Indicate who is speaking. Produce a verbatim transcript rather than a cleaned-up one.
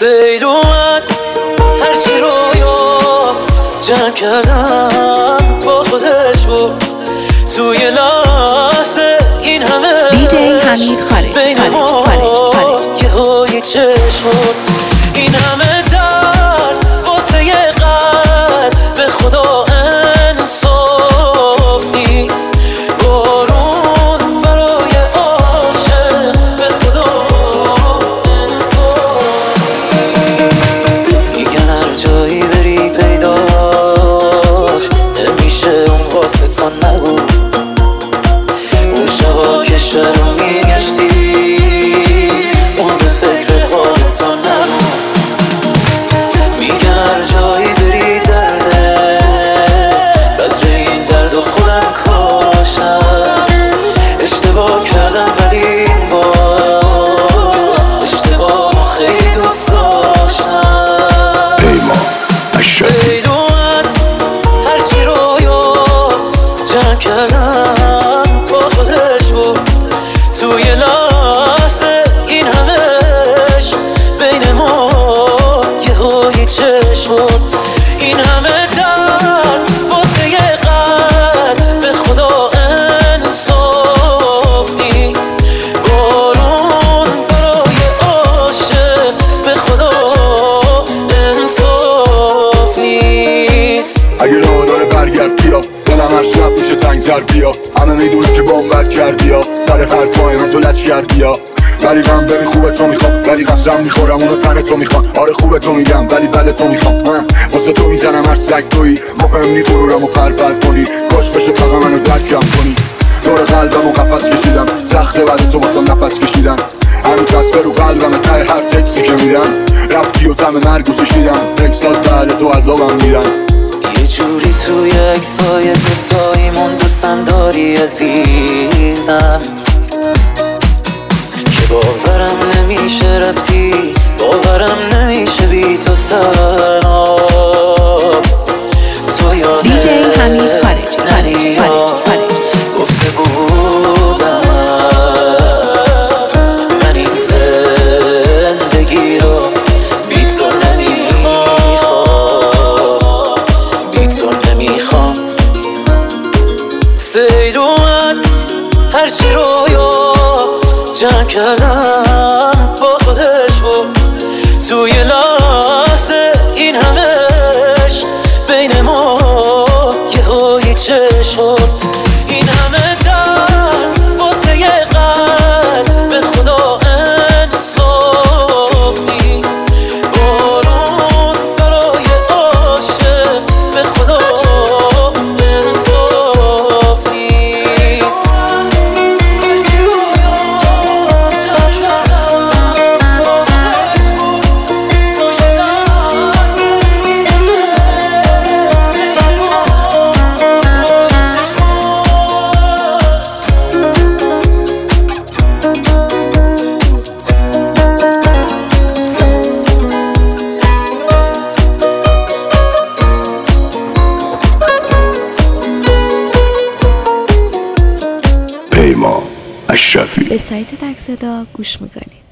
Speaker 1: سیل اومد هرچی رویا جمع کردم با خودش بود توی لحظه این همه
Speaker 2: دی جی حمید خارج
Speaker 1: بین ما یه های چشم بود این همه درد واسه یه قلب به خدا انصاف نیست بارون برای عاشق به خدا انصاف میگن هر جایی بری پیداش نمیشه اون واسه تا نبود اون شبا که شهر رو میگشتی اون به فکر حال تا نبود میگن هر جایی بری درده بذر این درد و خودم کاشتم اشتباه کردم ولی این بار اشتباه خیلی دوست داشتم
Speaker 3: پیمان اشرفی
Speaker 1: سیل اومد هرچی رویا جمع کردم با خودش بود توی لحظه این همش بین ما یه های چشم بود این همه درد واسه یه قلب به خدا انصاف نیست بارون برای عاشق به خدا انصاف نیست
Speaker 3: اگه راه داره برگرد بیا دلم هر شب میشه تنگتر بیا همه میدونه که بام بد کردی یا سر هر پایان تو لچ کردی یا ولی من ببین خوبه تو میخوام ولی قسم میخورم اونو تن تو میخوام آره خوبه تو میگم ولی بله تو میخوام واسه تو میزنم هر سگ تویی مهم نی غرورم و پرپر کنی کاش بشه فقط منو درکم کنی دور قلبم و قفس کشیدم سخته بعد تو واسم نفس کشیدن هنوز دست رو قلبم ته هر تکسی که میرم رفتی و تم مرگو کشیدم تکسات بعد تو عذابم میرن
Speaker 1: یه جوری توی اکسای دوتاییمون دوستم داری عزیزم که باورم نمیشه رفتی باورم نمیشه بی تو تنها تو یادت
Speaker 2: دی جی حمید خارج خارج خارج
Speaker 1: گفته بودم من این زندگی رو بی تو نمیخوام بی تو نمیخوام سیل اومد هرچی رویا جمع کردم با خودش بود توی لحظه این همش بین ما یه های چشم بود این همه درد واسه یه قلب به خدا انصاف نیست بارون برای عاشق به خدا انصاف نیست
Speaker 3: پیمان اشرفی
Speaker 2: به سایت تک صدا گوش میکنید.